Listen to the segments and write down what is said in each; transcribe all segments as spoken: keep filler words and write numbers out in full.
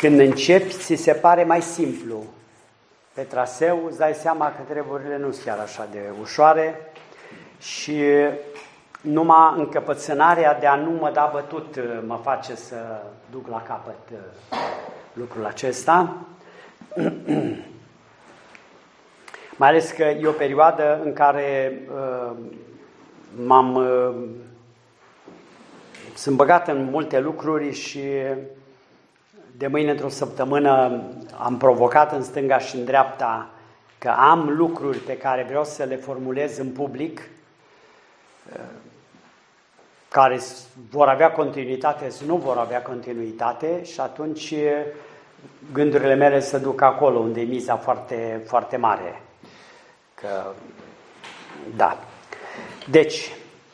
Când începi, ți se pare mai simplu. Pe traseu îți dai seama că treburile nu sunt chiar așa de ușoare și numai încăpățânarea de a nu mă da bătut mă face să duc la capăt lucrul acesta. Mai ales că e o perioadă în care uh, m-am uh, sunt băgat în multe lucruri și de mâine într-o săptămână am provocat în stânga și în dreapta că am lucruri pe care vreau să le formulez în public, uh, care vor avea continuitate sau nu vor avea continuitate și atunci gândurile mele se duc acolo unde e miza foarte, foarte mare. Că, da. Deci,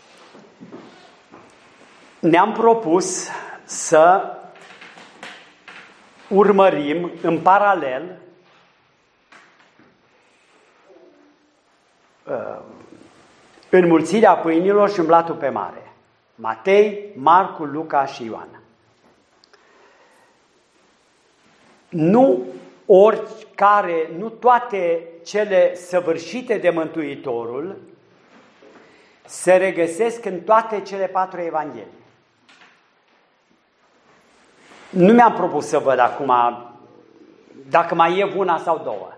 ne-am propus să urmărim în paralel uh, înmulțirea pâinilor și umblatul pe mare. Matei, Marcu, Luca și Ioan. Nu oricare, nu toate cele săvârșite de Mântuitorul se regăsesc în toate cele patru evanghelii. Nu mi-am propus să văd acum dacă mai e una sau două.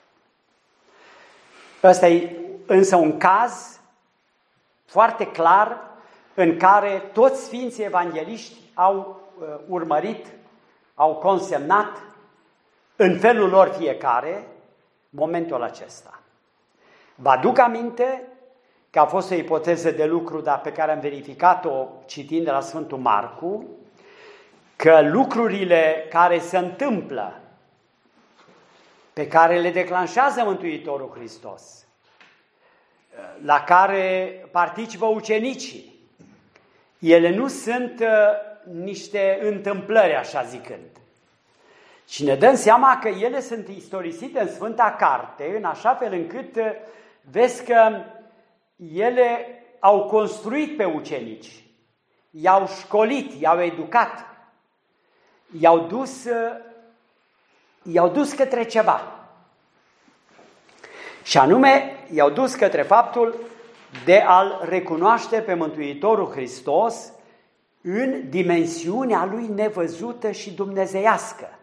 Ăsta e însă un caz foarte clar în care toți sfinții evangeliști au uh, urmărit, au consemnat în felul lor fiecare momentul acesta. Vă aduc aminte că a fost o ipoteză de lucru, dar pe care am verificat-o citind de la Sfântul Marcu, că lucrurile care se întâmplă, pe care le declanșează Mântuitorul Hristos, la care participă ucenicii, ele nu sunt uh, niște întâmplări, așa zicând. Și ne dăm seama că ele sunt istorisite în Sfânta Carte, în așa fel încât uh, vezi că ele au construit pe ucenici, i-au școlit, i-au educat, i-au dus, uh, i-au dus către ceva. Și anume, i-au dus către faptul de a-L recunoaște pe Mântuitorul Hristos în dimensiunea Lui nevăzută și dumnezeiască.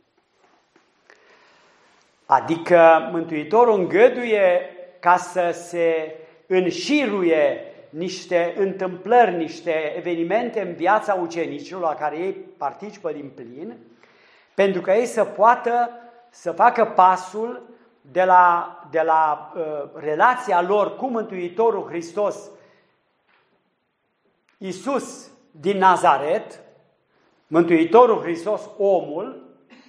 Adică Mântuitorul îngăduie ca să se înșiruie niște întâmplări, niște evenimente în viața ucenicilor la care ei participă din plin, pentru că ei să poată să facă pasul de la, de la uh, relația lor cu Mântuitorul Hristos, Iisus din Nazaret, Mântuitorul Hristos, omul,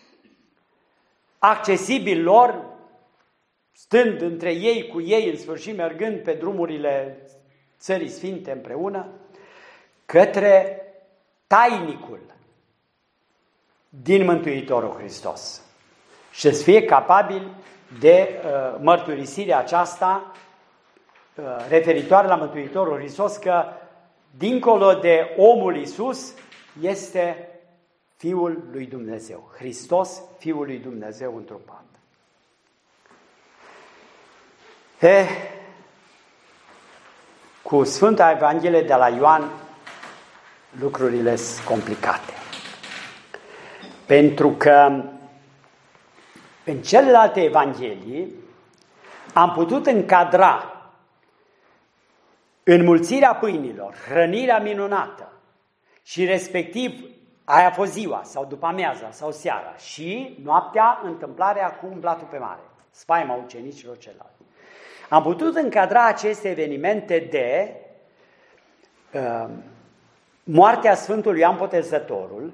accesibil lor, stând între ei, cu ei, în sfârșit mergând pe drumurile Țării Sfinte împreună, către tainicul din Mântuitorul Hristos. Și să fie capabil de uh, mărturisirea aceasta uh, referitoare la Mântuitorul Hristos, că dincolo de omul Iisus este Fiul lui Dumnezeu. Hristos, Fiul lui Dumnezeu întrupat. Eh, cu Sfânta Evanghelie de la Ioan lucrurile sunt complicate. Pentru că în celelalte evanghelii am putut încadra înmulțirea pâinilor, hrănirea minunată și respectiv aia a fost ziua sau după amiaza sau seara și noaptea întâmplarea cu umblatul pe mare, spaima ucenicilor celălalt. Am putut încadra aceste evenimente de uh, moartea Sfântului Ioan Botezătorul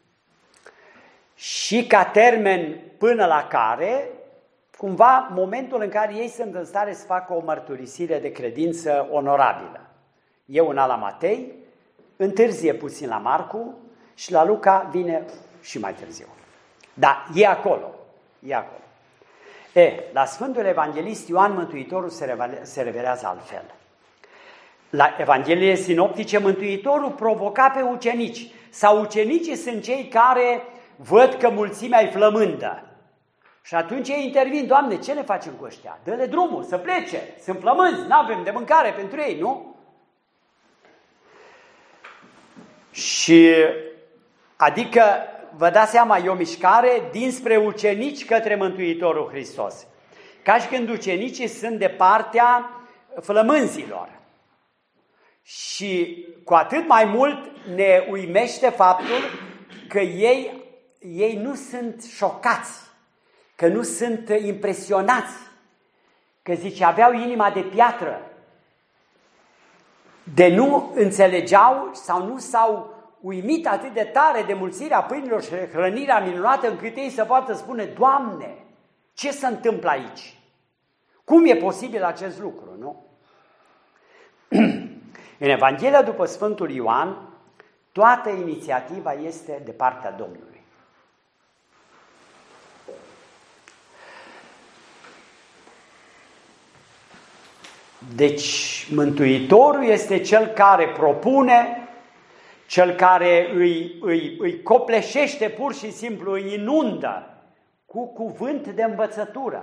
și ca termen până la care, cumva, momentul în care ei sunt în stare să facă o mărturisire de credință onorabilă. E una la Matei, întârzie puțin la Marcu și la Luca vine și mai târziu. Dar e acolo, e acolo. E, la Sfântul Evanghelist Ioan Mântuitorul se, revele, se revelează altfel. La Evangheliile sinoptice, Mântuitorul provoca pe ucenici, sau ucenicii sunt cei care văd că mulțimea e flămândă. Și atunci ei intervin, Doamne, ce ne facem cu ăștia? Dă-le drumul, să plece, sunt flămânzi, n-avem de mâncare pentru ei, nu? Și adică, vă dați seama, e o mișcare dinspre ucenici către Mântuitorul Hristos. Ca și când ucenicii sunt de partea flămânzilor. Și cu atât mai mult ne uimește faptul că ei, ei nu sunt șocați, că nu sunt impresionați, că zice, aveau inima de piatră, de nu înțelegeau sau nu s-au uimit atât de tare de mulțirea pâinilor și hrănirea minunată încât ei să poată spune, Doamne, ce se întâmplă aici? Cum e posibil acest lucru, nu? În Evanghelia după Sfântul Ioan, toată inițiativa este de partea Domnului. Deci, Mântuitorul este cel care propune, cel care îi, îi, îi copleșește pur și simplu, îi inundă cu cuvânt de învățătură.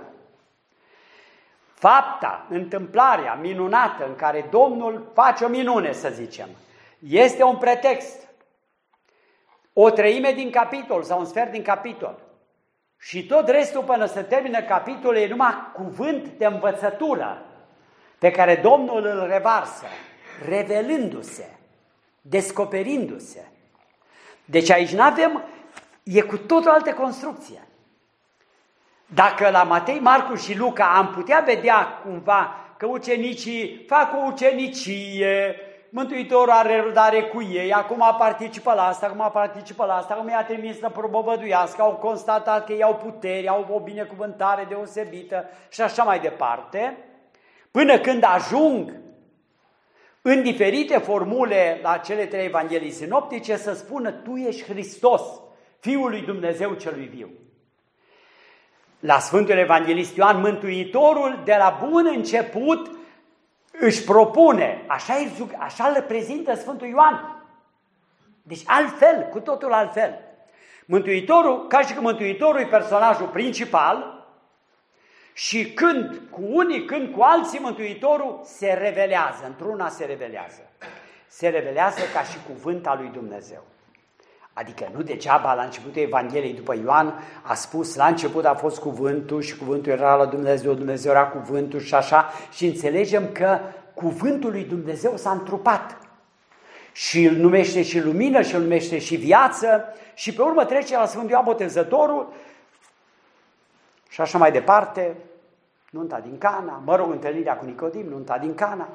Fapta, întâmplarea minunată în care Domnul face o minune, să zicem, este un pretext. O treime din capitol sau un sfert din capitol. Și tot restul până se termină capitolul e numai cuvânt de învățătură pe care Domnul îl revarsă, revelându-se, descoperindu-se. Deci aici nu avem, e cu tot o altă construcție. Dacă la Matei, Marcu și Luca am putea vedea cumva că ucenicii fac o ucenicie, Mântuitorul are răbdare cu ei, acum participă la asta, acum participă la asta, acum i-a trimis să propovăduiască, au constatat că ei au putere, au o binecuvântare deosebită și așa mai departe, până când ajung în diferite formule la cele trei evanghelii sinoptice să spună, Tu ești Hristos, Fiul lui Dumnezeu celui viu. La Sfântul Evanghelist Ioan, Mântuitorul de la bun început își propune, așa, așa îl prezintă Sfântul Ioan. Deci altfel, cu totul altfel. Mântuitorul, ca și că Mântuitorul e personajul principal și când cu unii, când cu alții, Mântuitorul se revelează, într-una se revelează. Se revelează ca și cuvânt al lui Dumnezeu. Adică nu degeaba la începutul Evangheliei după Ioan a spus, la început a fost cuvântul și cuvântul era la Dumnezeu, Dumnezeu era cuvântul și așa, și înțelegem că cuvântul lui Dumnezeu s-a întrupat și îl numește și lumină și îl numește și viață și pe urmă trece la Sfântul Ioan Botezătorul și așa mai departe, nunta din Cana, mă rog, întâlnirea cu Nicodim, nunta din Cana,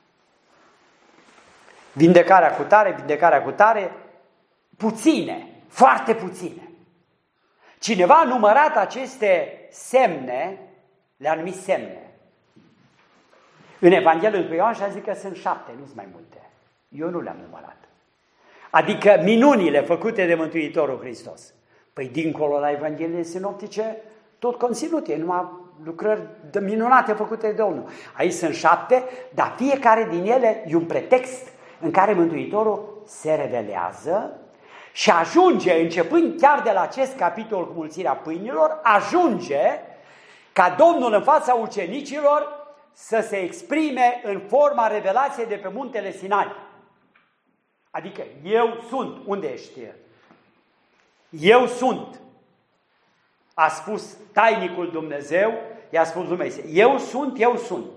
vindecarea cu tare, vindecarea cu tare, puține, foarte puține. Cineva a numărat aceste semne, le-a numit semne. În Evanghelia lui Ioan și a zis că sunt șapte, nu sunt mai multe. Eu nu le-am numărat. Adică minunile făcute de Mântuitorul Hristos. Păi dincolo la Evangheliile sinoptice, tot conținut e, numai lucrări de minunate făcute de Domnul. Aici sunt șapte, dar fiecare din ele e un pretext în care Mântuitorul se revelează și ajunge, începând chiar de la acest capitol cu mulțirea pâinilor, ajunge ca Domnul în fața ucenicilor să se exprime în forma revelației de pe muntele Sinai. Adică, eu sunt, unde ești? Eu sunt, a spus tainic Dumnezeu, i-a spus Dumnezeu, eu sunt, eu sunt.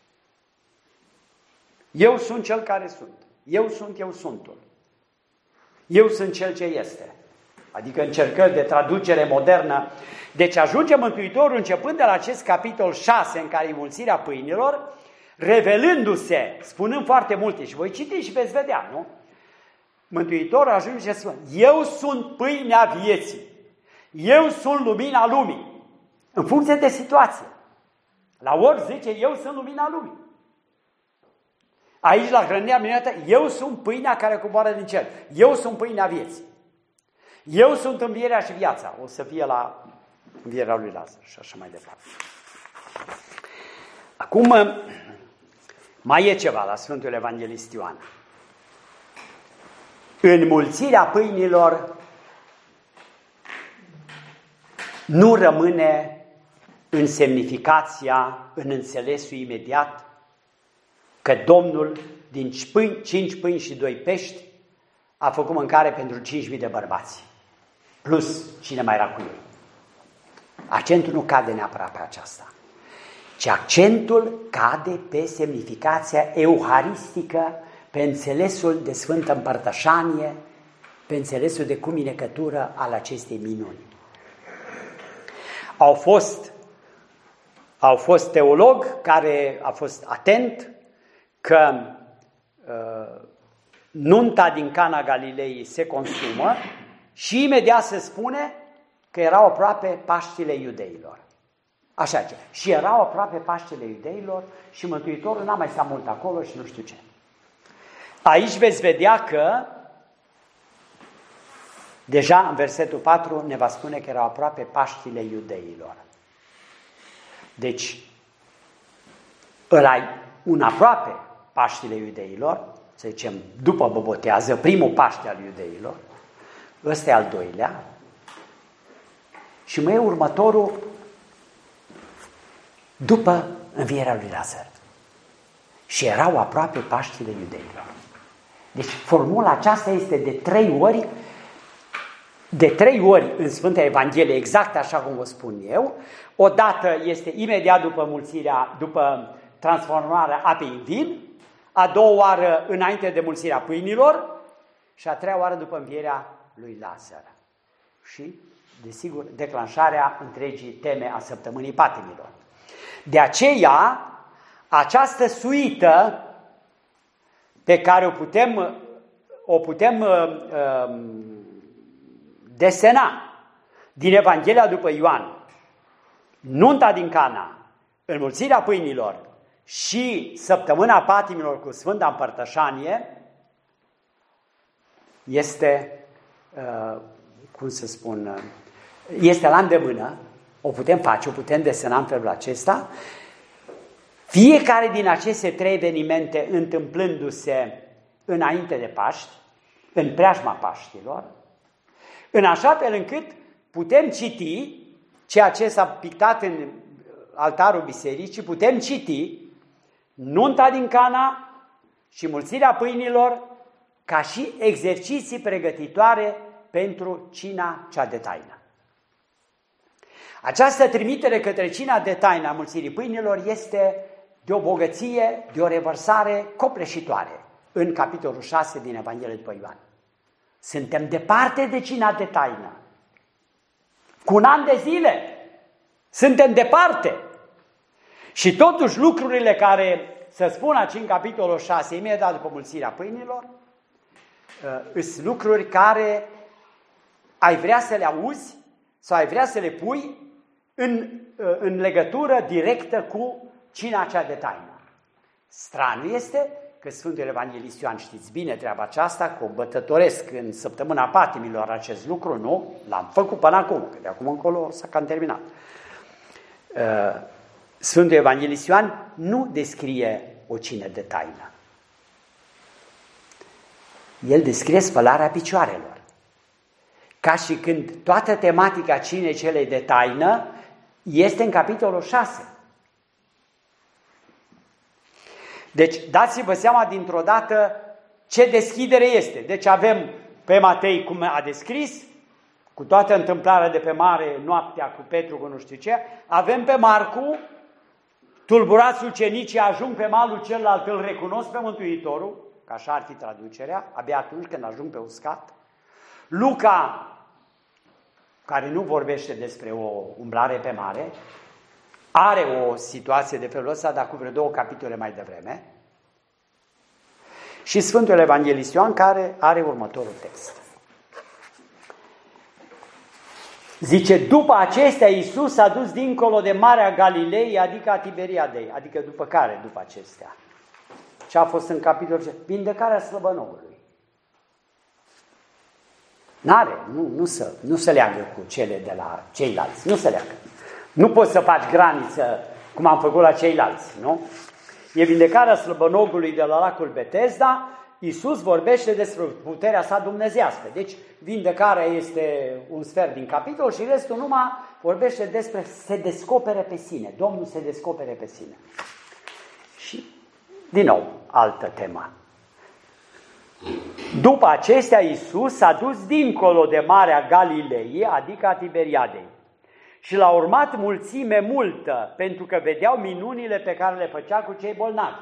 Eu sunt cel care sunt. Eu sunt, eu suntul. Eu sunt cel ce este. Adică încercări de traducere modernă. Deci ajunge Mântuitorul începând de la acest capitol șase în care e mulțirea pâinilor, revelându-se, spunând foarte multe și voi citi și veți vedea, nu? Mântuitorul ajunge să spune, eu sunt pâinea vieții, eu sunt lumina lumii, în funcție de situație. La ori zice, eu sunt lumina lumii. Aici, la hrănirea minunată, eu sunt pâinea care coboară din cer. Eu sunt pâinea vieții. Eu sunt învierea și viața. O să fie la învierea lui Lazar și așa mai departe. Acum, mai e ceva la Sfântul Evanghelist Ioan. Înmulțirea pâinilor nu rămâne în semnificația, în înțelesul imediat, că Domnul din cinci pâini și doi pești a făcut mâncare pentru cinci mii de bărbați, plus cine mai era cu ei. Accentul nu cade neapărat pe aceasta, ci accentul cade pe semnificația euharistică, pe înțelesul de Sfântă Împărtășanie, pe înțelesul de cuminecătură al acestei minuni. Au fost, au fost teolog care a fost atent că uh, nunta din Cana Galilei se consumă și imediat se spune că erau aproape Paștile iudeilor. Așa ce. Și erau aproape Paștile iudeilor și Mântuitorul n-a mai stat mult acolo și nu știu ce. Aici veți vedea că deja în versetul patru ne va spune că erau aproape Paștile iudeilor. Deci, ăla un aproape Paștile iudeilor, să zicem, după bobotează, primul Paște al iudeilor, ăsta e al doilea, și mai e următorul după învierea lui Lazar. Și erau aproape Paștile iudeilor. Deci formula aceasta este de trei ori, de trei ori în Sfânta Evanghelie, exact așa cum vă spun eu. Odată este imediat după mulțirea, după transformarea apei în vin, a doua oară înainte de mulțirea pâinilor și a treia oară după învierea lui Lazar. Și, desigur, declanșarea întregii teme a săptămânii patimilor. De aceea, această suită pe care o putem, o putem uh, desena din Evanghelia după Ioan, nunta din Cana, înmulțirea pâinilor și săptămâna patimilor cu Sfânta Împărtășanie, este, uh, cum să spun, este la îndemână, o putem face, o putem desena în felul acesta. Fiecare din aceste trei evenimente întâmplându-se înainte de Paști, în preajma Paștilor, în așa fel încât putem citi ceea ce s-a pictat în altarul bisericii, putem citi nunta din Cana și mulțirea pâinilor ca și exerciții pregătitoare pentru cina cea de taină. Această trimitere către cina de taină a mulțirii pâinilor este de o bogăție, de o revărsare copleșitoare în capitolul șase din Evanghelia după Ioan. Suntem departe de cina de taină. Cu un an de zile suntem departe. Și totuși lucrurile care se spun aici în capitolul șase, imediat după mulțirea pâinilor, sunt lucruri care ai vrea să le auzi sau ai vrea să le pui în, în legătură directă cu cina cea de taină. Stranul este că Sfântul Evanghelist Ioan, știți bine treaba aceasta, că o bătătoresc în săptămâna patimilor acest lucru, nu? L-am făcut până acum, că de acum încolo s-a cam terminat. Sfântul Evanghelist Ioan nu descrie o cină de taină. El descrie spălarea picioarelor. Ca și când toată tematica cinei celei de taină este în capitolul șase. Deci dați-vă seama dintr-o dată ce deschidere este. Deci avem pe Matei, cum a descris, cu toată întâmplarea de pe mare, noaptea cu Petru, cu nu știu ce. Avem pe Marcu, tulburați ucenicii, ajung pe malul celălalt, îl recunosc pe Mântuitorul, că așa ar fi traducerea, abia atunci când ajung pe uscat. Luca, care nu vorbește despre o umblare pe mare, are o situație de felul ăsta, dar cu vreo două capitole mai devreme. Și Sfântul Evanghelist Ioan, care are următorul text. Zice, după acestea Iisus s-a dus dincolo de Marea Galilei, adică a Tiberiadei. Adică după care, după acestea? Ce a fost în capitolul? Vindecarea slăbănogului. N-are, nu, nu, se, nu se leagă cu cele de la ceilalți, nu se leagă. Nu poți să faci graniță cum am făcut la ceilalți, nu? E vindecarea slăbănogului de la lacul Betesda, Iisus vorbește despre puterea sa dumnezeiască. Deci vindecarea este un sfert din capitol și restul numai vorbește despre se descopere pe sine. Domnul se descopere pe sine. Și din nou, altă temă. După acestea, Iisus s-a dus dincolo de Marea Galilei, adică a Tiberiadei. Și l-a urmat mulțime multă, pentru că vedeau minunile pe care le făcea cu cei bolnavi.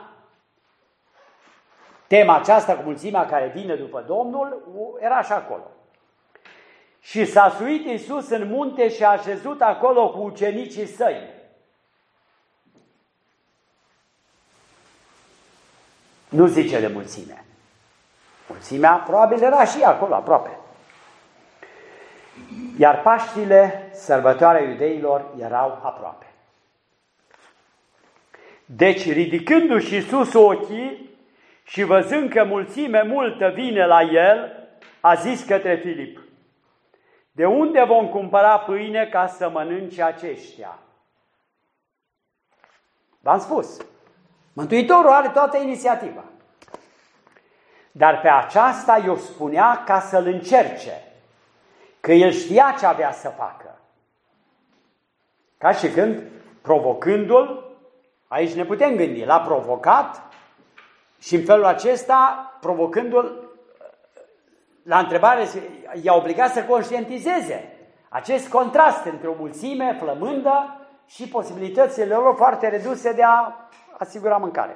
Tema aceasta cu mulțimea care vine după Domnul era și acolo. Și s-a suit Iisus în munte și a așezut acolo cu ucenicii săi. Nu zice de mulțime. Mulțimea probabil era și acolo aproape. Iar Paștile, sărbătoarea iudeilor, erau aproape. Deci, ridicându-și Iisus ochii și văzând că mulțime multă vine la el, a zis către Filip: de unde vom cumpăra pâine ca să mănânce aceștia? V-am spus, Mântuitorul are toată inițiativa. Dar pe aceasta i-o spunea ca să-l încerce, că el știa ce avea să facă. Ca și când, provocându-l, aici ne putem gândi, l-a provocat și în felul acesta, provocându-l, la întrebare, i-a obligat să conștientizeze acest contrast între o mulțime flămândă și posibilitățile lor foarte reduse de a asigura mâncare.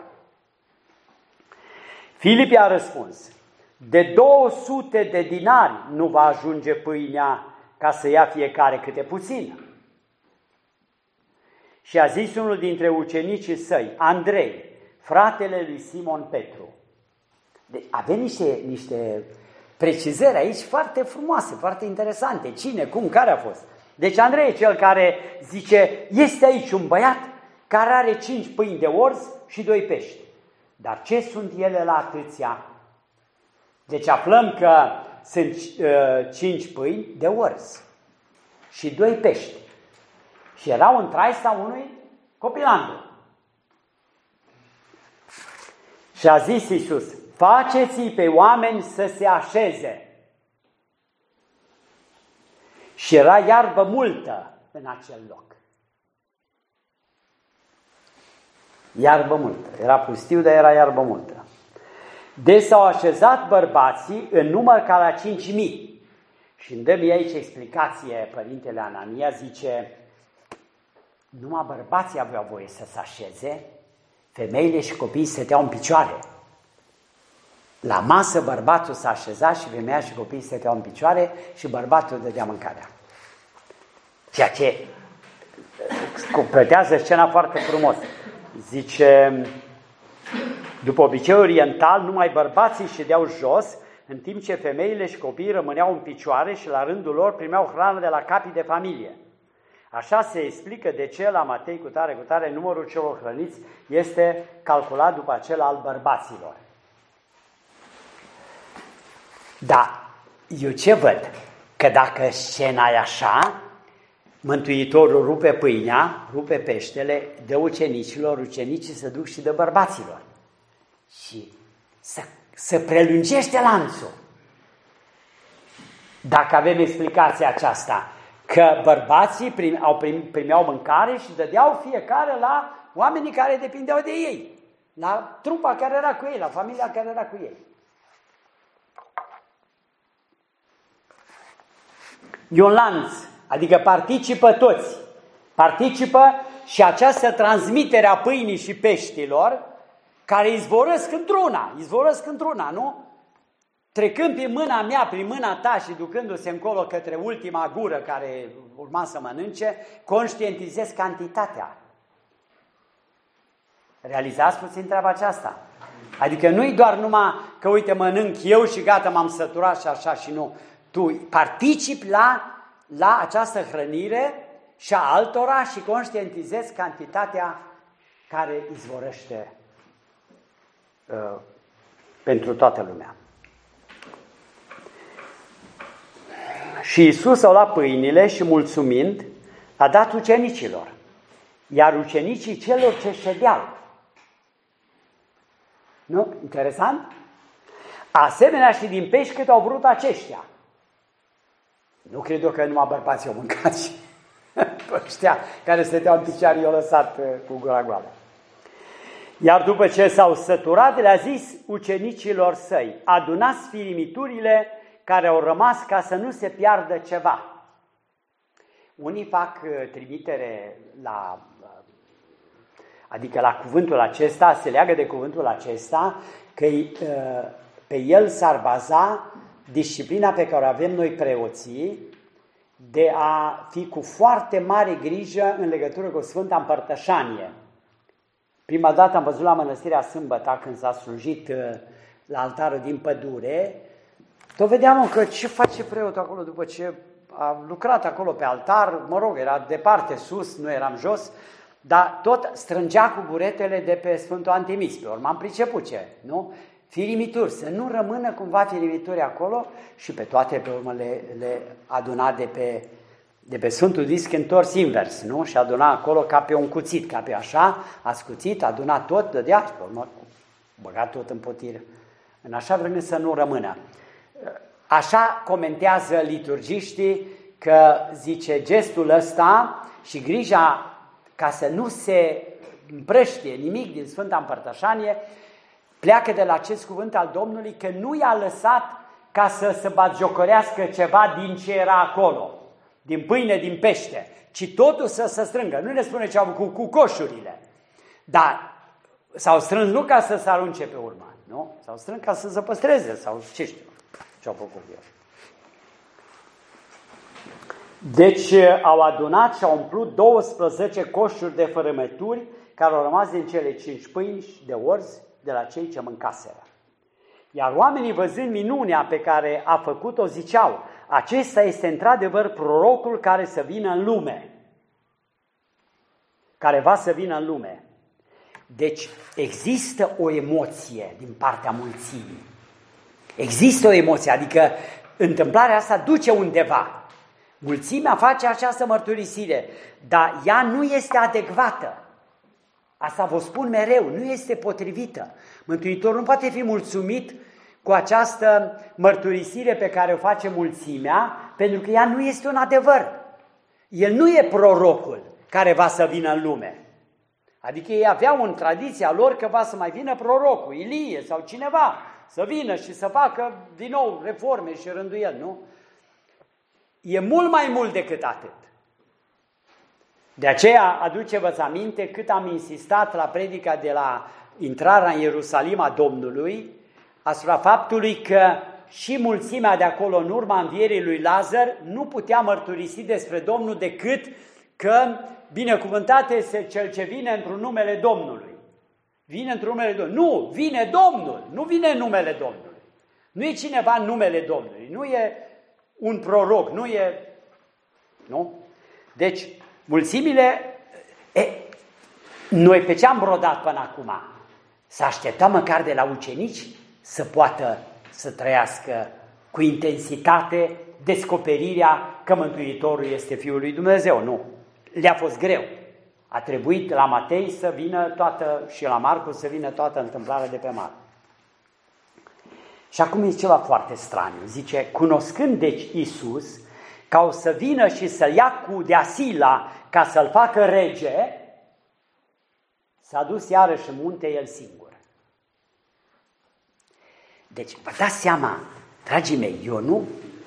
Filip i-a răspuns: de două sute de dinari nu va ajunge pâinea ca să ia fiecare câte puțin. Și a zis unul dintre ucenicii săi, Andrei, fratele lui Simon Petru. Deci avem niște, niște precizări aici foarte frumoase, foarte interesante. Cine, cum, care a fost? Deci Andrei e cel care zice, este aici un băiat care are cinci pâini de orz și doi pești. Dar ce sunt ele la atâția? Deci aflăm că sunt uh, cinci pâini de orz și doi pești. Și erau în traista unui copilandu. Și a zis Iisus, faceți-i pe oameni să se așeze. Și era iarbă multă în acel loc. Iarbă multă. Era pustiu, dar era iarbă multă. Deci s-au așezat bărbații în număr ca la cinci mii. Și îmi dă mie aici explicație părintele Anania, zice, numai bărbații aveau voie să se așeze, femeile și copiii stăteau în picioare. La masă bărbatul s-a așezat și femeia și copiii stăteau în picioare și bărbatul dădea mâncarea. Ceea ce completează scena foarte frumos. Zice, după obiceiul oriental, numai bărbații ședeau jos, în timp ce femeile și copiii rămâneau în picioare și la rândul lor primeau hrană de la capii de familie. Așa se explică de ce la Matei cu tare, cu tare, numărul celor hrăniți este calculat după acela al bărbaților. Da, eu ce văd? Că dacă scena e așa, Mântuitorul rupe pâinea, rupe peștele, dă ucenicilor, ucenicii se duc și dă bărbaților. Și să, să prelungește lanțul. Dacă avem explicația aceasta, că bărbații prime, au prim, primeau mâncare și dădeau fiecare la oamenii care depindeau de ei, la trupa care era cu ei, la familia care era cu ei. E un lanț, adică participă toți. Participă și această transmitere a pâinii și peștilor, care izvorăsc într-una, izvorăsc într-una, nu? Trecând prin mâna mea, prin mâna ta și ducându-se încolo către ultima gură care urma să mănânce, conștientizez cantitatea. Realizați puțin treaba aceasta. Adică nu-i doar numai că, uite, mănânc eu și gata, m-am săturat și așa și nu. Tu participi la, la această hrănire și a altora și conștientizezi cantitatea care izvorăște uh, pentru toată lumea. Și Iisus a luat pâinile și mulțumind, a dat ucenicilor, iar ucenicii celor ce ședeau. Nu? Interesant? Asemenea și din pești cât au vrut aceștia. Nu cred eu că numai bărbații au mâncat și ăștia care stăteau în picioare i-au lăsat cu gura goală. Iar după ce s-au săturat, le-a zis ucenicilor săi: adunați firimiturile care au rămas ca să nu se piardă ceva. Unii fac trimitere la, adică la cuvântul acesta, se leagă de cuvântul acesta, că pe el s-ar baza disciplina pe care o avem noi preoții de a fi cu foarte mare grijă în legătură cu Sfânta Împărtășanie. Prima dată am văzut la Mănăstirea Sâmbăta, când s-a slujit la altarul din pădure, tot vedeam că ce face preotul acolo după ce a lucrat acolo pe altar, mă rog, era departe sus, nu eram jos, dar tot strângea cu buretele de pe Sfântul Antimis. Pe urmă am priceput ce, nu? Firimituri, să nu rămână cumva firimituri acolo și pe toate pe urmă le, le aduna de pe, de pe Sfântul Disc întors invers, nu? Și aduna acolo ca pe un cuțit, ca pe așa, a scuțit, aduna tot, dădea și pe urmă băga tot în potir, în așa vreme să nu rămână. Așa comentează liturgiștii că, zice, gestul ăsta și grija ca să nu se împrăștie nimic din Sfânta Împărtășanie pleacă de la acest cuvânt al Domnului, că nu i-a lăsat ca să se batjocorească ceva din ce era acolo, din pâine, din pește, ci totul să se strângă. Nu ne spune ce au făcut cu coșurile, dar s-au strâns nu ca să se arunce pe urmă, nu? S-au strâns ca să se păstreze sau ce știu ce au făcut eu. Deci au adunat și au umplut douăsprezece coșuri de fărâmături care au rămas din cele cinci pâini de orzi de la cei ce mâncaseră. Iar oamenii, văzând minunea pe care a făcut-o, ziceau: acesta este într-adevăr prorocul care să vină în lume. Care va să vină în lume. Deci există o emoție din partea mulțimii. Există o emoție, adică întâmplarea asta duce undeva. Mulțimea face această mărturisire, dar ea nu este adecvată. Asta vă spun mereu, nu este potrivită. Mântuitorul nu poate fi mulțumit cu această mărturisire pe care o face mulțimea, pentru că ea nu este un adevăr. El nu e prorocul care va să vină în lume. Adică ei aveau în tradiția lor că va să mai vină prorocul, Ilie sau cineva, să vină și să facă din nou reforme și rânduieli, nu? E mult mai mult decât atât. De aceea, aduceți-vă aminte cât am insistat la predica de la intrarea în Ierusalim a Domnului, asupra faptului că și mulțimea de acolo, în urma învierii lui Lazar, nu putea mărturisi despre Domnul decât că binecuvântat este cel ce vine într-un numele Domnului. Vine într-un numele Domnului. Nu, vine Domnul, nu vine în numele Domnului. Nu e cineva în numele Domnului, nu e un proroc, nu e... Nu? Deci, mulțimile... E, noi pe ce am brodat până acum? Să așteptăm măcar de la ucenici să poată să trăiască cu intensitate descoperirea că Mântuitorul este Fiul lui Dumnezeu. Nu. Le-a fost greu. A trebuit la Matei să vină toată, și la Marcu să vină toată întâmplarea de pe mare. Și acum e ceva foarte straniu. Zice, cunoscând deci Iisus, ca o să vină și să-l ia cu deasila ca să-l facă rege, s-a dus iarăși în munte el singur. Deci, vă dați seama, dragii mei, eu nu...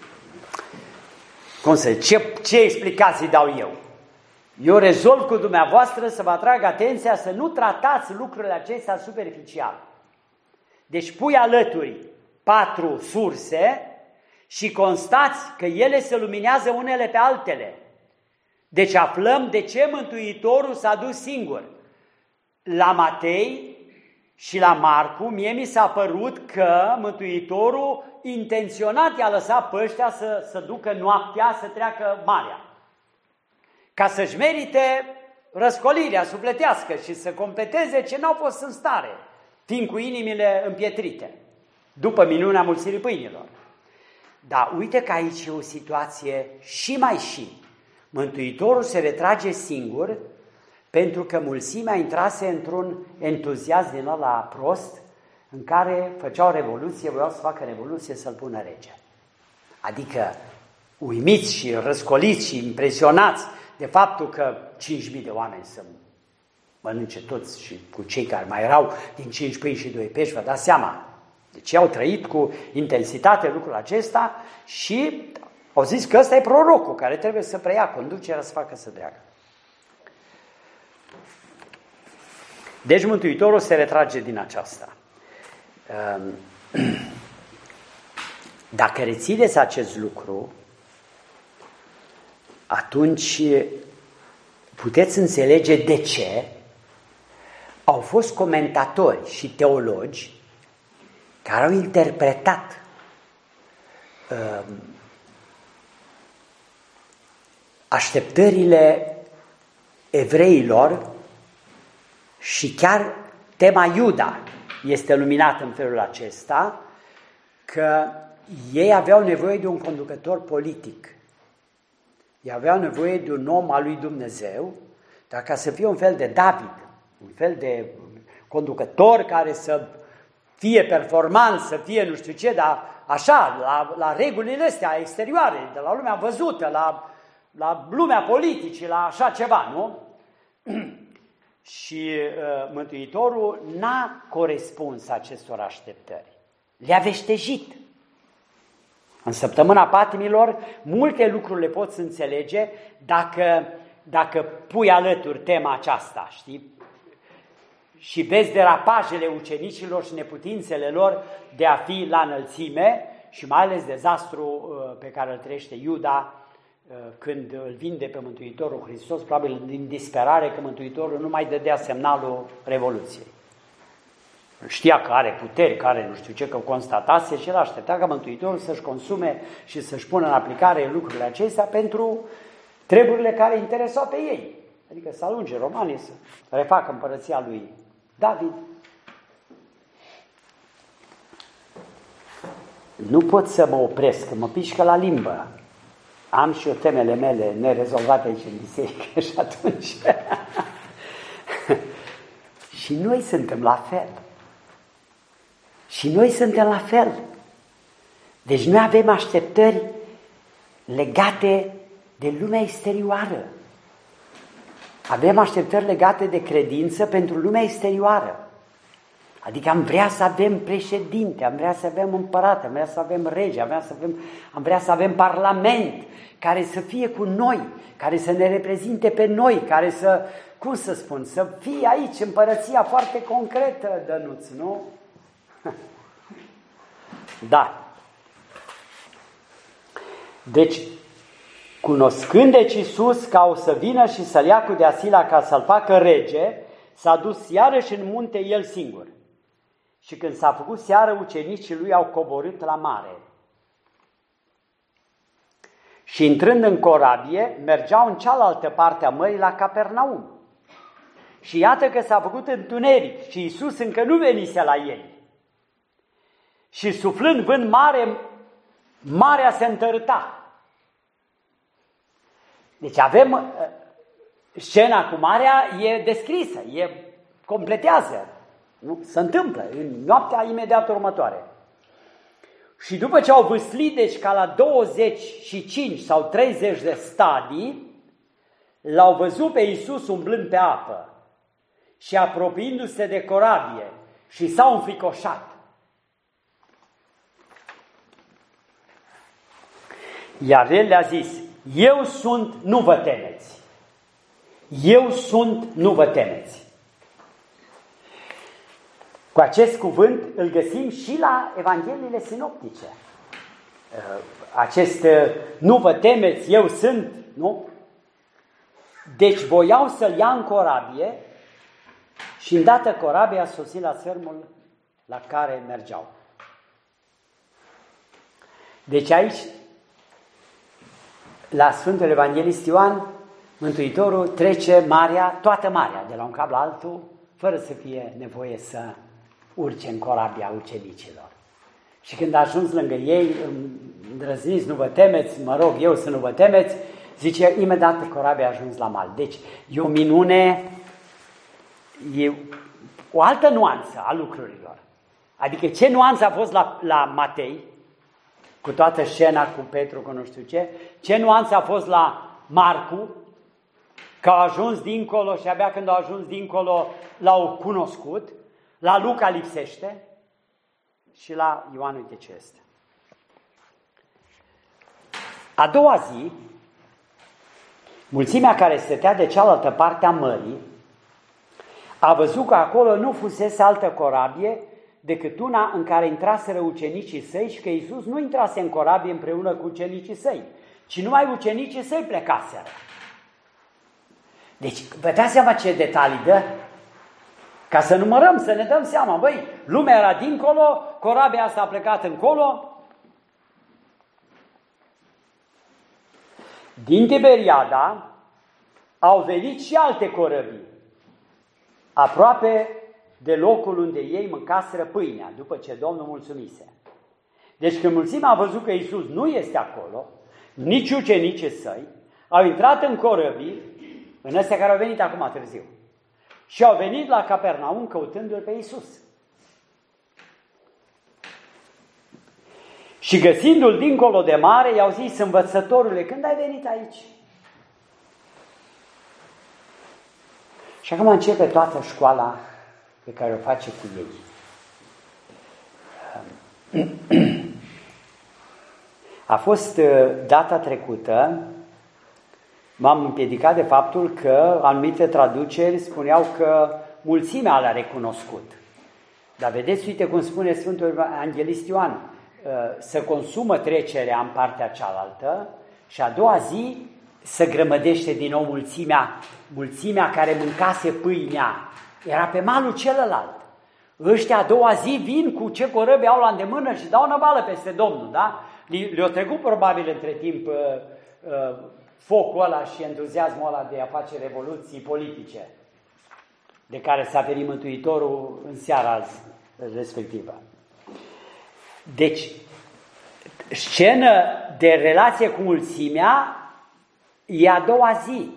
Cum să zic, ce, ce explicații dau eu? Eu rezolv cu dumneavoastră să vă atrag atenția să nu tratați lucrurile acestea superficial. Deci pui alături patru surse și constați că ele se luminează unele pe altele. Deci aflăm de ce Mântuitorul s-a dus singur. La Matei și la Marcu, mie mi s-a părut că Mântuitorul intenționat i-a lăsat pe ăștia să, să ducă noaptea, să treacă marea, ca să-și merite răscolirea sufletească și să completeze ce n-au fost în stare, fiind cu inimile împietrite, după minunea mulțirii pâinilor. Dar uite că aici e o situație și mai și. Mântuitorul se retrage singur pentru că mulțimea intrase într-un entuziasm din ăla prost, în care făceau revoluție, voiau să facă revoluție, să-l pună rege. Adică uimiți și răscoliți și impresionați de faptul că cinci mii de oameni să mănânce toți și cu cei care mai erau din cinci pâini și doi pești, vă dați seama. Deci au trăit cu intensitate lucrul acesta și au zis că ăsta e prorocul care trebuie să preia conducerea, să facă să dreagă. Deci Mântuitorul se retrage din aceasta. Dacă rețineți acest lucru, atunci puteți înțelege de ce au fost comentatori și teologi care au interpretat uh, așteptările evreilor și chiar tema Iuda este luminată în felul acesta, că ei aveau nevoie de un conducător politic. Ei aveau nevoie de un om al lui Dumnezeu, dar ca să fie un fel de David, un fel de conducător care să fie performant, să fie nu știu ce, dar așa, la, la regulile astea exterioare, de la lumea văzută, la, la lumea politicii, la așa ceva, nu? Și uh, Mântuitorul n-a corespuns acestor așteptări. Le-a veștejit. În săptămâna patimilor, multe lucruri le poți înțelege dacă, dacă pui alături tema aceasta, știi? Și vezi derapajele ucenicilor și neputințele lor de a fi la înălțime și mai ales dezastru pe care îl trăiește Iuda când îl vinde pe Mântuitorul Hristos, probabil din disperare că Mântuitorul nu mai dădea semnalul revoluției. Știa că are puteri, că are nu știu ce, că constatase și el aștepta ca Mântuitorul să-și consume și să-și pună în aplicare lucrurile acestea pentru treburile care interesau pe ei. Adică să alunge romanii, să refacă împărăția lui David. Nu pot să mă opresc, că mă pișcă la limbă. Am și eu temele mele nerezolvate aici în biserică și atunci... Și noi suntem la fel. Și noi suntem la fel. Deci noi avem așteptări legate de lumea exterioară. Avem așteptări legate de credință pentru lumea exterioară. Adică am vrea să avem președinte, am vrea să avem împărat, am vrea să avem rege, am vrea să avem, am vrea să avem parlament care să fie cu noi, care să ne reprezinte pe noi, care să, cum să spun, să fie aici împărăția foarte concretă, Dănuț, nu? Da. Deci, cunoscând deci Iisus ca o să vină și să-l ia cu deasila ca să-l facă rege, s-a dus iarăși în munte el singur. Și când s-a făcut seară, ucenicii lui au coborât la mare. Și intrând în corabie, mergeau în cealaltă parte a mării la Capernaum. Și iată că s-a făcut întuneric și Iisus încă nu venise la ei. Și suflând vânt mare, marea se întărâta. Deci avem, uh, scena cu marea e descrisă, e completează, nu? Se întâmplă în noaptea imediat următoare. Și după ce au vâslit, deci ca la douăzeci și cinci sau treizeci de stadii, l-au văzut pe Iisus umblând pe apă și apropiindu-se de corabie și s-au înfricoșat. Iar el le-a zis, eu sunt, nu vă temeți. Eu sunt, nu vă temeți. Cu acest cuvânt îl găsim și la Evangheliile sinoptice. Acest nu vă temeți, eu sunt, nu? Deci voiau să-l ia în corabie și îndată corabia a sosit la țărmul la care mergeau. Deci aici, la Sfântul Evanghelist Ioan, Mântuitorul trece marea, toată marea, de la un cap la altul, fără să fie nevoie să urce în corabia ucenicilor. Și când a ajuns lângă ei, îndrăzniți, nu vă temeți, mă rog eu să nu vă temeți, zice, imediat corabia a ajuns la mal. Deci e o minune, e o altă nuanță a lucrurilor. Adică ce nuanță a fost la, la Matei, cu toată scena cu Petru, cu nu știu ce, ce nuanță a fost la Marcu, că au ajuns dincolo și abia când au ajuns dincolo l-au cunoscut, la Luca lipsește și la Ioan uite ce este. A doua zi, mulțimea care stătea de cealaltă parte a mării a văzut că acolo nu fusese altă corabie decât una în care intraseră ucenicii săi și că Iisus nu intrase în corabie împreună cu ucenicii săi, ci numai ucenicii săi plecaseră. Deci, vă dați seama ce detalii dă? Ca să numărăm, să ne dăm seama, băi, lumea era dincolo, corabia asta a plecat încolo. Din Tiberiada au venit și alte corăbii, aproape de locul unde ei mâncaseră pâinea, după ce Domnul mulțumise. Deci când mulțimea a văzut că Iisus nu este acolo, nici ucenicii săi, au intrat în corăbii, în astea care au venit acum târziu, și au venit la Capernaum căutându-L pe Iisus. Și găsindu-L dincolo de mare, i-au zis: învățătorule, când ai venit aici? Și acum începe toată școala pe care o face cu ei. A fost data trecută, m-am împiedicat de faptul că anumite traduceri spuneau că mulțimea l-a recunoscut. Dar vedeți, uite cum spune Sfântul Evanghelist Ioan, să consumă trecerea în partea cealaltă și a doua zi să grămădește din nou mulțimea, mulțimea care mâncase pâinea. Era pe malul celălalt. Ăștia a doua zi vin cu ce corăbi au la îndemână și dau năvală peste Domnul, da? Le-a trecut probabil între timp uh, uh, focul ăla și entuziasmul ăla de a face revoluții politice, de care s-a ferit Mântuitorul în seara respectivă. Deci, scenă de relație cu mulțimea e a doua zi.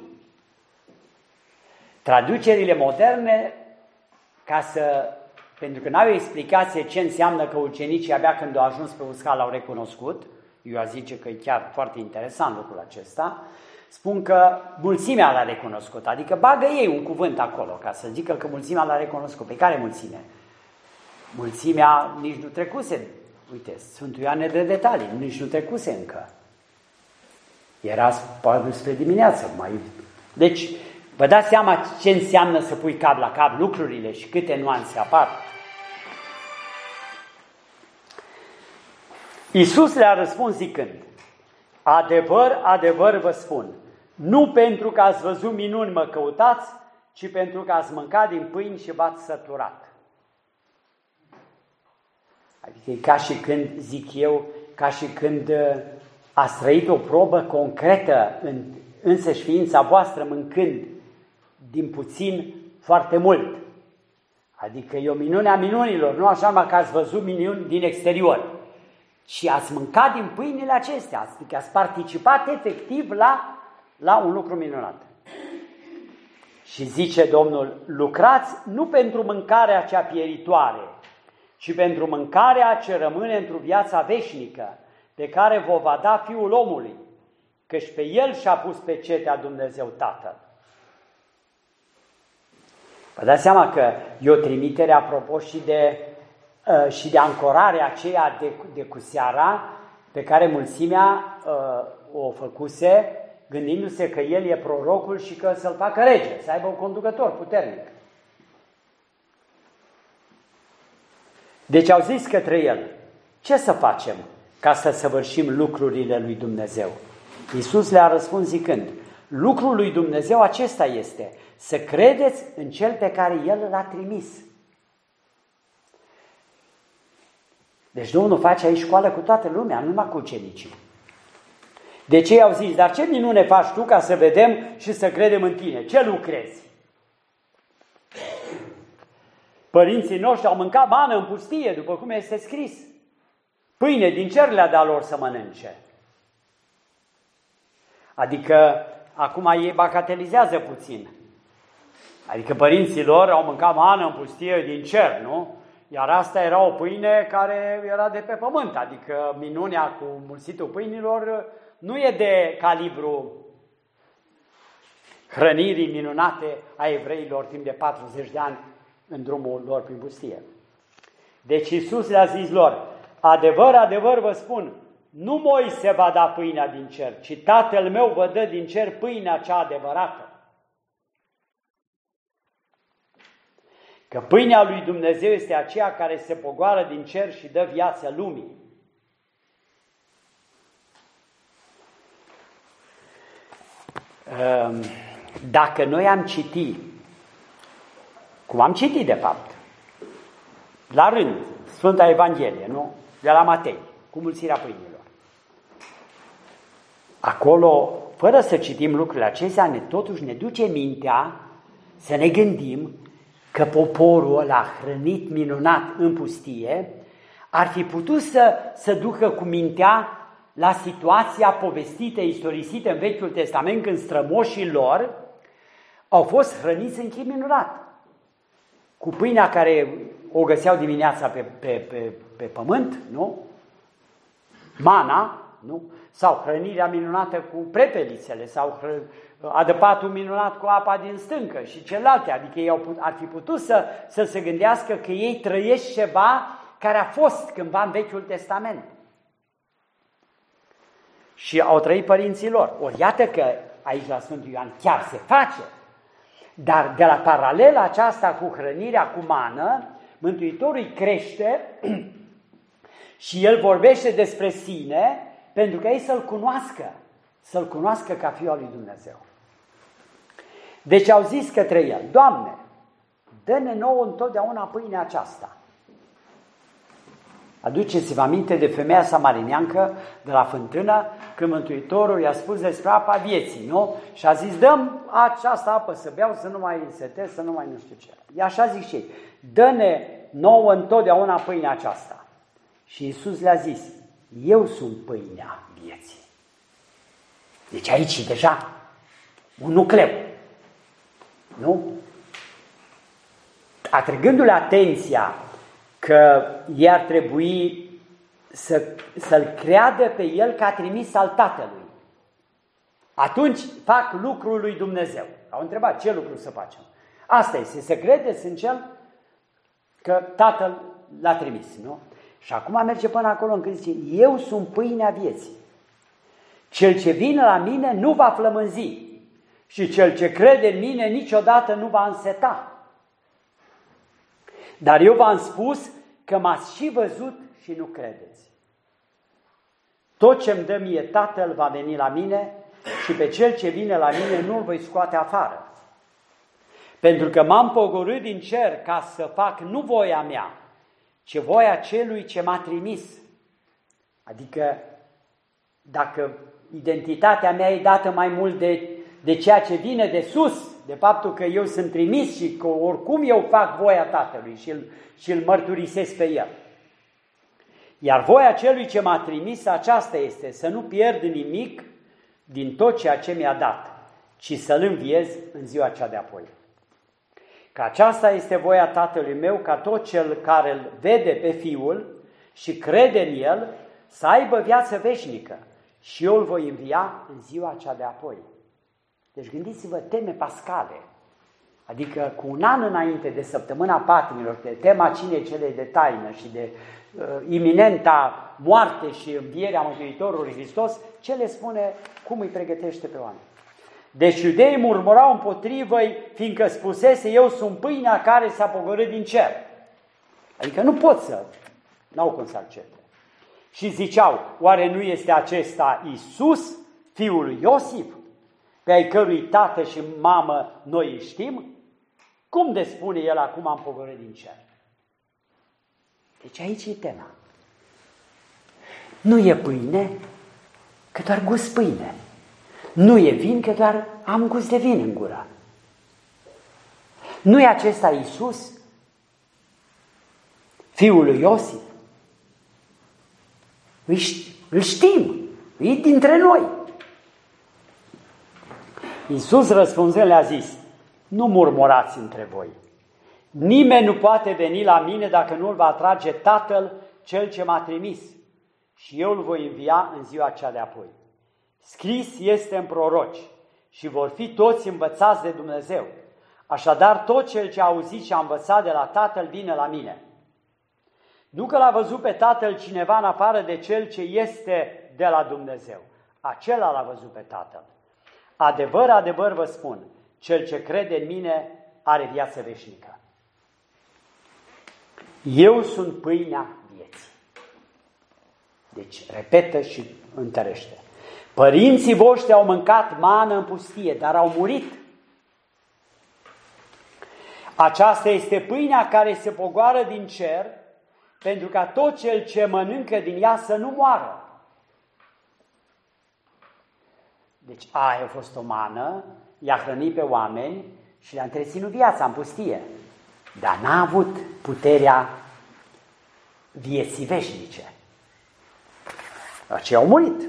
Traducerile moderne, ca să, pentru că n-au explicație ce înseamnă că ucenicii abia când au ajuns pe uscat l-au recunoscut, eu aș zice că e chiar foarte interesant lucrul acesta, spun că mulțimea l-a recunoscut, adică bagă ei un cuvânt acolo, ca să zică că mulțimea l-a recunoscut. Pe care mulțime? Mulțimea nici nu trecuse, uite, Sfântul Ioan ne dă detalii, nici nu trecuse încă. Era poate spre dimineață. Mai... Deci, vă dați seama ce înseamnă să pui cap la cap lucrurile și câte nuanțe apar. Iisus le-a răspuns zicând: adevăr, adevăr vă spun, nu pentru că ați văzut minuni mă căutați, ci pentru că ați mâncat din pâini și v-ați săturat. Adică e ca și când, zic eu, ca și când ați trăit o probă concretă în însăși ființa voastră, mâncând din puțin foarte mult. Adică e o minune a minunilor, nu așa numai că ați văzut minuni din exterior, ci ați mâncat din pâinile acestea, adică ați participat efectiv la, la un lucru minunat. Și zice Domnul: lucrați nu pentru mâncarea cea pieritoare, ci pentru mâncarea ce rămâne într-o viața veșnică, pe care vă va da Fiul omului, căci pe El și-a pus pecetea Dumnezeu Tatăl. Vă dați seama că e o trimitere apropo și de, uh, și de ancorarea aceea de, de cu seara, pe care mulțimea uh, o făcuse, gândindu-se că El e prorocul și că să-L facă rege, să aibă un conducător puternic. Deci au zis către El: ce să facem ca să săvârșim lucrurile lui Dumnezeu? Iisus le-a răspuns zicând: lucrul lui Dumnezeu acesta este, să credeți în Cel pe care El l-a trimis. Deci Domnul face aici școală cu toată lumea, nu numai cu ucenicii. De ce i-au zis: dar ce minune faci tu ca să vedem și să credem în tine? Ce lucrezi? Părinții noștri au mâncat mană în pustie, după cum este scris. Pâine din cer le-a dat lor să mănânce. Adică, acum ei bagatelizează puțin. Adică părinții lor au mâncat mană în pustie din cer, nu? Iar asta era o pâine care era de pe pământ, adică minunea cu mulțitul pâinilor nu e de calibru hrănirii minunate a evreilor timp de patruzeci de ani în drumul lor prin pustie. Deci Iisus le-a zis lor, adevăr, adevăr vă spun, nu Moise va da pâinea din cer, ci Tatăl meu vă dă din cer pâinea cea adevărată. Că pâinea lui Dumnezeu este aceea care se pogoară din cer și dă viață lumii. Dacă noi am citit, cum am citit de fapt, la rând, Sfânta Evanghelie, nu? De la Matei, cu mulțirea pâinilor. Acolo, fără să citim lucrurile acestea, ne, totuși ne duce mintea să ne gândim că poporul ăla hrănit minunat în pustie ar fi putut să, să ducă cu mintea la situația povestită, istorisită în Vechiul Testament, când strămoșii lor au fost hrăniți în chip minunat. Cu pâinea care o găseau dimineața pe, pe, pe, pe pământ, nu? Mana, nu? Sau hrănirea minunată cu prepelițele, sau hră, adăpatul minunat cu apa din stâncă și celelalte. Adică ei au, ar fi putut să, să se gândească că ei trăiesc ceva care a fost cândva în Vechiul Testament. Și au trăit părinții lor. Ori iată că aici la Sfântul Ioan chiar se face. Dar de la paralela aceasta cu hrănirea cu mană, Mântuitorul îi crește și el vorbește despre sine pentru că ei să-L cunoască, să-L cunoască ca Fiul al lui Dumnezeu. Deci au zis către el, Doamne, dă-ne nouă întotdeauna pâinea aceasta. Aduceți-vă aminte de femeia samarineancă de la fântână, când Mântuitorul i-a spus despre apa vieții, nu? Și a zis, dăm această apă să beau, să nu mai însetez, să nu mai nu știu ce. E așa zic și ei, dă-ne nouă întotdeauna pâinea aceasta. Și Iisus le-a zis, eu sunt pâinea vieții. Deci aici deja un nucleu, nu? Atrăgându-le atenția că ei ar trebui să, să-L creadă pe El ca trimis al Tatălui. Atunci fac lucrul lui Dumnezeu. Au întrebat, ce lucru să facem? Asta este, să credeți în Cel că Tatăl l-a trimis, nu? Și acum merge până acolo încât zice, eu sunt pâinea vieții. Cel ce vine la mine nu va flămânzi și cel ce crede în mine niciodată nu va înseta. Dar eu v-am spus că m-ați și văzut și nu credeți. Tot ce-mi dă mie Tatăl va veni la mine și pe cel ce vine la mine nu-l voi scoate afară. Pentru că m-am pogorât din cer ca să fac nu voia mea, ci voia celui ce m-a trimis. Adică dacă identitatea mea e dată mai mult de, de ceea ce vine de sus, de faptul că eu sunt trimis și că oricum eu fac voia Tatălui și îl, și îl mărturisesc pe El. Iar voia celui ce m-a trimis aceasta este să nu pierd nimic din tot ceea ce mi-a dat, ci să-L înviez în ziua cea de-apoi. Că aceasta este voia Tatălui meu, ca tot cel care îl vede pe Fiul și crede în El să aibă viață veșnică și eu îl voi învia în ziua cea de-apoi. Deci gândiți-vă teme pascale, adică cu un an înainte de săptămâna patimilor, de tema cinei celei de taină și de uh, iminenta moarte și învierea Mântuitorului Hristos, ce le spune, cum îi pregătește pe oameni. Deci iudeii murmurau împotrivă-i, fiindcă spusese, eu sunt pâinea care s-a pogorât din cer. Adică nu pot să, n-au cum să accepte. Și ziceau, oare nu este acesta Iisus, fiul lui Iosif, pe ai cărui tată și mamă noi îi știm? Cum de spune el acum am pogorât din cer? Deci aici e tema. Nu e pâine, că doar gust pâine. Nu e vin, că doar am gust de vin în gură. Nu e acesta Iisus, fiul lui Iosif? Îl știm, e dintre noi. Iisus răspunzând le-a zis, nu murmurați între voi. Nimeni nu poate veni la mine dacă nu-l va atrage Tatăl, Cel ce m-a trimis, și eu îl voi învia în ziua cea de apoi. Scris este în proroci și vor fi toți învățați de Dumnezeu. Așadar, tot cel ce a auzit și a învățat de la Tatăl vine la mine. Nu că l-a văzut pe Tatăl cineva în afară de cel ce este de la Dumnezeu. Acela l-a văzut pe Tatăl. Adevăr, adevăr vă spun, cel ce crede în mine are viață veșnică. Eu sunt pâinea vieții. Deci, repetă și întărește. Părinții voștri au mâncat mană în pustie, dar au murit. Aceasta este pâinea care se pogoară din cer, pentru ca tot cel ce mănâncă din ea să nu moară. Deci aia a fost o mană, i-a hrănit pe oameni și le-a întreținut viața în pustie. Dar n-a avut puterea vieții veșnice. Aceia au murit.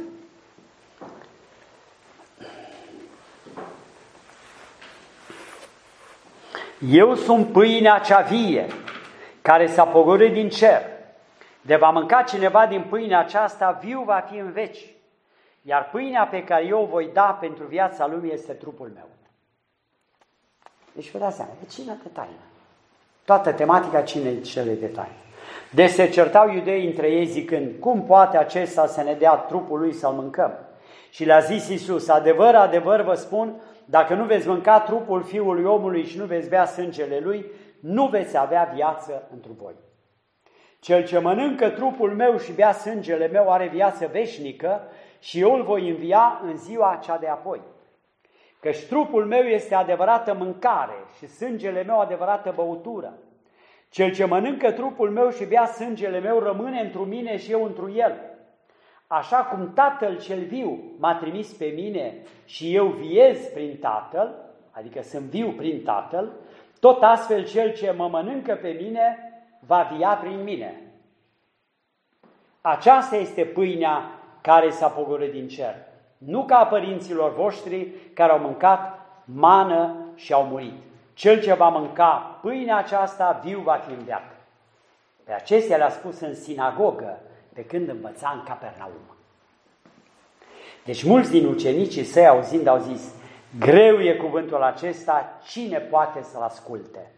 Eu sunt pâinea cea vie, care s-a pogorât din cer. De va mânca cineva din pâinea aceasta, viu va fi în veci. Iar pâinea pe care eu o voi da pentru viața lumii este trupul meu. Deci vă dați seama, e cină de taină. Toată tematica cinei cele de taină. Deci se certau iudeii între ei zicând, cum poate acesta să ne dea trupul lui să-l mâncăm? Și le-a zis Iisus, adevăr, adevăr vă spun, dacă nu veți mânca trupul Fiului omului și nu veți bea sângele lui, nu veți avea viață întru voi. Cel ce mănâncă trupul meu și bea sângele meu are viață veșnică și eu îl voi învia în ziua cea de apoi. Căci trupul meu este adevărată mâncare și sângele meu adevărată băutură. Cel ce mănâncă trupul meu și bea sângele meu rămâne întru mine și eu întru el. Așa cum Tatăl cel viu m-a trimis pe mine și eu viez prin Tatăl, adică sunt viu prin Tatăl, tot astfel cel ce mă mănâncă pe mine va via prin mine. Aceasta este pâinea care s-a pogorât din cer. Nu ca a părinților voștri care au mâncat mană și au murit. Cel ce va mânca pâinea aceasta, viu va fi în veac. Pe acestea le-a spus în sinagogă, pe când învăța în Capernaum. Deci mulți din ucenicii săi, auzind, au zis, greu e cuvântul acesta, cine poate să-l asculte?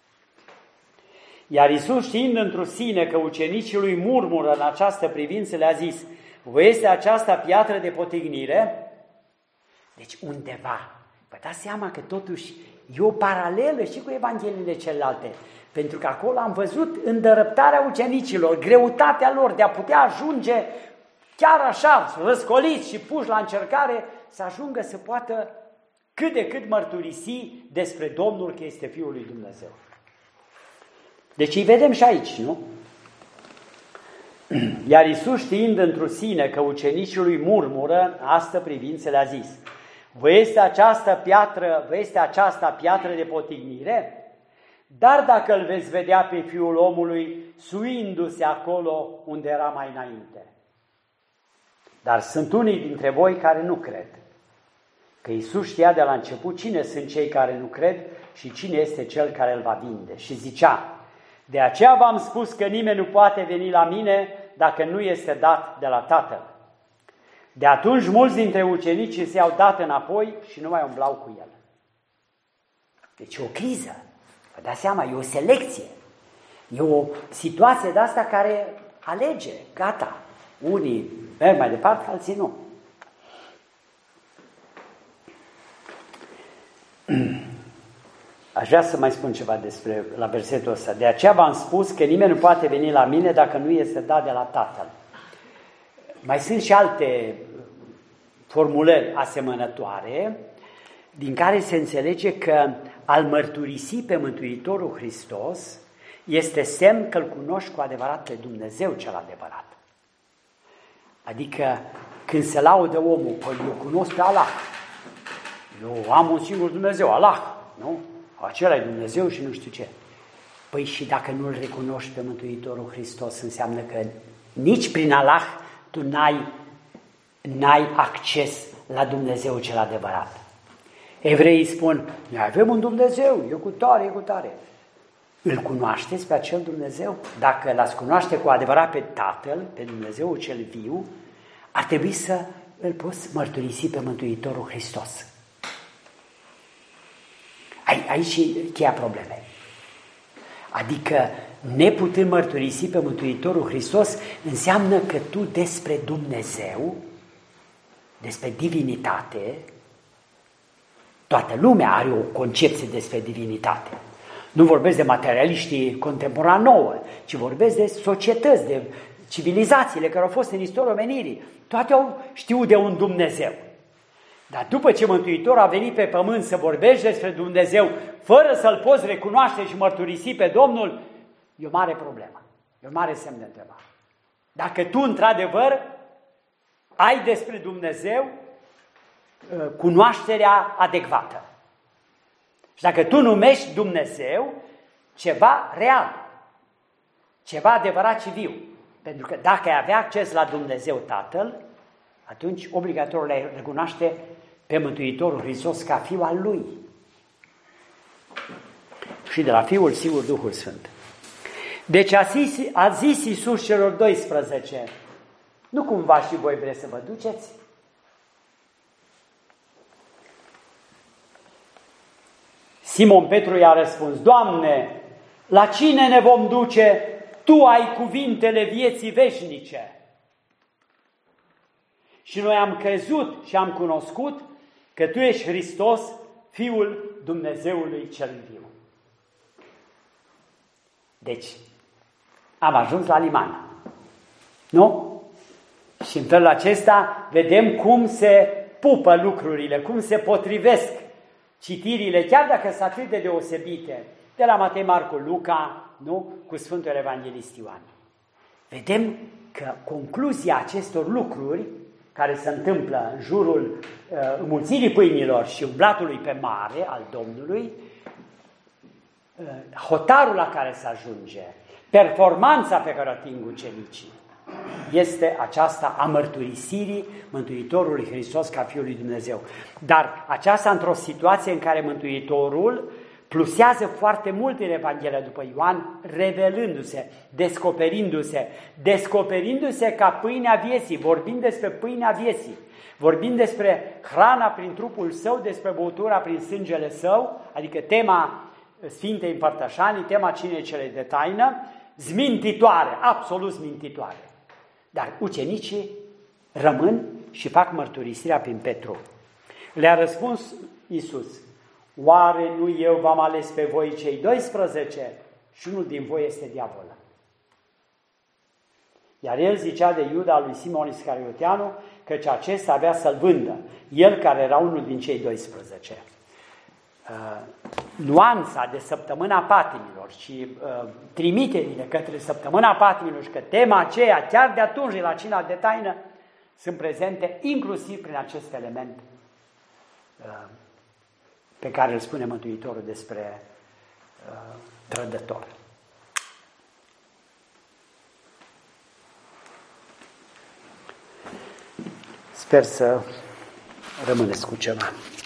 Iar Iisus, știind într-o sine că ucenicii lui murmură în această privință, le-a zis, vă este aceasta piatră de potignire? Deci undeva, vă dați seama că totuși e o paralelă și cu Evangheliile celelalte, pentru că acolo am văzut îndărăptarea ucenicilor, greutatea lor de a putea ajunge chiar așa, răscoliți și puși la încercare, să ajungă să poată cât de cât mărturisi despre Domnul că este Fiul lui Dumnezeu. Deci îi vedem și aici, nu? Iar Iisus, știind într-o sine că ucenicii lui murmură, astă privință le-a zis, vă este această piatră, vă este aceasta piatră de potignire? Dar dacă îl veți vedea pe Fiul omului suindu-se acolo unde era mai înainte. Dar sunt unii dintre voi care nu cred. Că Iisus știa de la început cine sunt cei care nu cred și cine este cel care îl va vinde. Și zicea, de aceea v-am spus că nimeni nu poate veni la mine dacă nu este dat de la Tatăl. De atunci mulți dintre ucenicii se-au dat înapoi și nu mai umblau cu el. Deci e o criză. Vă dați seama, e o selecție. E o situație de asta care alege, gata. Unii merg mai departe, alții nu. Aș vrea să mai spun ceva despre la versetul ăsta. De aceea v-am spus că nimeni nu poate veni la mine dacă nu este dat de la Tatăl. Mai sunt și alte formulări asemănătoare, din care se înțelege că al mărturisi pe Mântuitorul Hristos este semn că îl cunoști cu adevărat pe Dumnezeu cel adevărat. Adică când se laudă omul, păi eu cunosc pe Allah, eu am un singur Dumnezeu, Allah, nu? Acela e Dumnezeu și nu știu ce. Păi și dacă nu-L recunoști pe Mântuitorul Hristos, înseamnă că nici prin Allah tu n-ai, n-ai acces la Dumnezeu cel adevărat. Evreii spun, noi avem un Dumnezeu, e cu tare, e cu tare. Îl cunoașteți pe acel Dumnezeu? Dacă l-ați cunoaște cu adevărat pe Tatăl, pe Dumnezeu cel viu, ar trebui să îl poți mărturisi pe Mântuitorul Hristos. Aici e cheia problemei. Adică, neputând mărturisi pe Mântuitorul Hristos, înseamnă că tu despre Dumnezeu, despre divinitate, toată lumea are o concepție despre divinitate. Nu vorbesc de materialiștii contemporani nouă, ci vorbesc de societăți, de civilizațiile care au fost în istoria omenirii. Toate au știut de un Dumnezeu. Dar după ce Mântuitorul a venit pe pământ să vorbești despre Dumnezeu, fără să-L poți recunoaște și mărturisi pe Domnul, e o mare problemă, e o mare semn de întrebare. Dacă tu, într-adevăr, ai despre Dumnezeu cunoașterea adecvată. Și dacă tu numești Dumnezeu ceva real, ceva adevărat și viu, pentru că dacă ai avea acces la Dumnezeu Tatăl, atunci obligatoriu le recunoaște pe Mântuitorul Hristos ca Fiul al Lui. Și de la Fiul, sigur, Duhul Sfânt. Deci a zis, a zis Iisus celor doisprezece, nu cumva și voi vreți să vă duceți? Simon Petru i-a răspuns, Doamne, la cine ne vom duce? Tu ai cuvintele vieții veșnice. Și noi am crezut și am cunoscut că Tu ești Hristos, Fiul Dumnezeului cel viu. Deci, am ajuns la liman. Nu? Și în felul acesta vedem cum se pupă lucrurile, cum se potrivesc citirile, chiar dacă sunt atât de deosebite, de la Matei, Marcu, Luca, nu? Cu Sfântul Evanghelist Ioan. Vedem că concluzia acestor lucruri care se întâmplă în jurul uh, înmulțirii pâinilor și umblatului pe mare al Domnului, uh, hotarul la care se ajunge, performanța pe care o ating ucenicii, este aceasta a mărturisirii Mântuitorului Hristos ca Fiul lui Dumnezeu. Dar aceasta într-o situație în care Mântuitorul plusează foarte mult în Evanghelia după Ioan, revelându-se, descoperindu-se, descoperindu-se ca pâinea vieții, vorbind despre pâinea vieții, vorbind despre hrana prin trupul său, despre băutura prin sângele său, adică tema Sfintei Împărtășanii, tema cinei cele de taină, zmintitoare, absolut zmintitoare. Dar ucenicii rămân și fac mărturisirea prin Petru. Le-a răspuns Iisus, oare nu eu v-am ales pe voi cei doisprezece și unul din voi este diavolul? Iar el zicea de Iuda lui Simon Iscarioteanu, căci acesta avea să-l vândă, el care era unul din cei doisprezece. Uh, nuanța de săptămâna patimilor și uh, trimiterile către săptămâna patimilor și că tema aceea, chiar de atunci la cina de taină, sunt prezente inclusiv prin acest element uh, pe care îl spune Mântuitorul despre uh, trădător. Sper să rămâneți cu ceva.